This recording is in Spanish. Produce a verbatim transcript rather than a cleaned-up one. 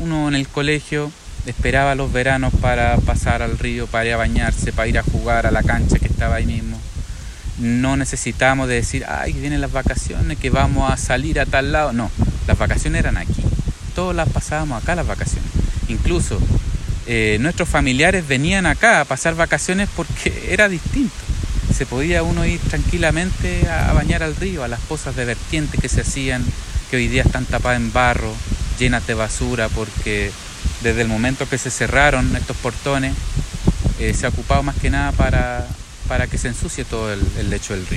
uno en el colegio esperaba los veranos para pasar al río, para ir a bañarse, para ir a jugar a la cancha que estaba ahí mismo. No necesitábamos de decir, ay, que vienen las vacaciones, que vamos a salir a tal lado. No, las vacaciones eran aquí. Todas las pasábamos acá las vacaciones. Incluso eh, nuestros familiares venían acá a pasar vacaciones porque era distinto. Se podía uno ir tranquilamente a bañar al río, a las pozas de vertiente que se hacían, que hoy día están tapadas en barro, llenas de basura, porque desde el momento que se cerraron estos portones, eh, se ha ocupado más que nada para, para que se ensucie todo el, el lecho del río.